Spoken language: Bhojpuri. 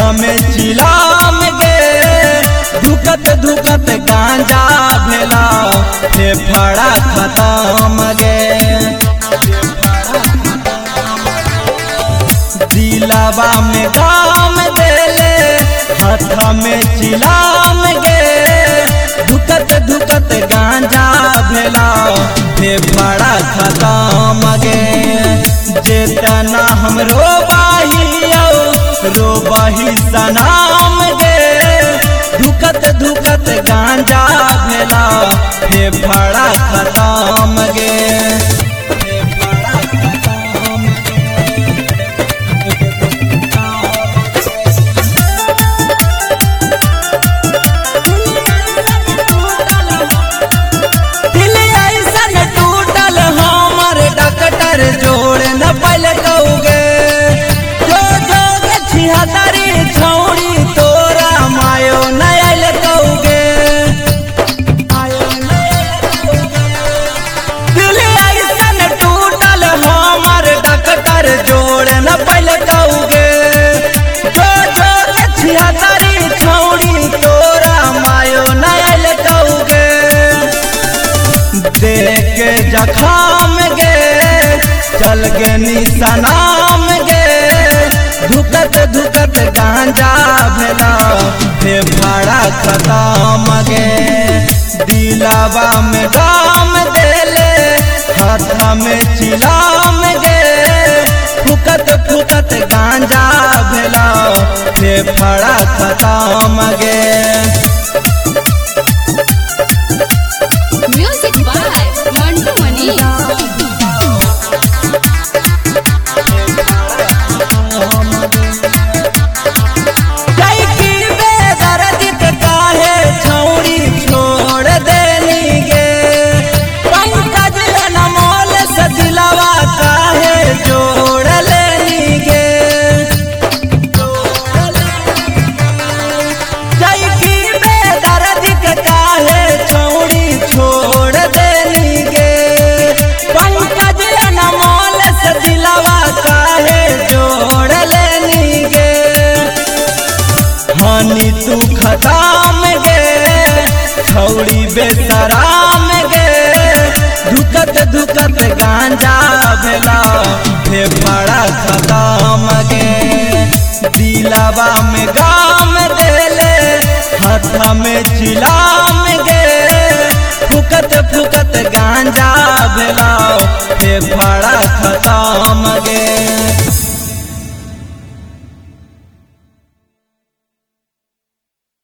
में चिलाम गे धुकत धुकत गांजा भेला फेफड़ा खत्म गे दिलावा में काम देले हाथ में चिलाम गे धुकत धुकत गांजा भेला फेफड़ा खत्म गे जेतना हम रोबाही सनाम गे धुकत धुकत गांजा भेला फेफड़ा खत्म गे जोड़ न पल कौगे जो जोगे छिहत्तरी छौड़ी तोरा मायो नयल कौगे दिल ऐसन टूटल हमर डॉक्टर जोड़ न पल कौगे जो जोगे छिहत्तरी छौड़ी तोरा मायो नयल कौगे देख के जखाम गे चल गे निसनाम गे धुकत धुकत गांजा भेला फेफड़ा खत्म गे दिलावा में काम देले हाथ में चिलाम गे फुकत फुकत गांजा भेला फेफड़ा खत्म गे म्यूजिक बाय मंटू मनी हानि तू खत्म गे छौड़ी बेसराम गे धुकत धुकत गांजा भेला फेफड़ा खत्म गे दिलावा में गाम देले हाथ में चिलाम गे फुकत फुकत गांजा भेला फेफड़ा खत्म गे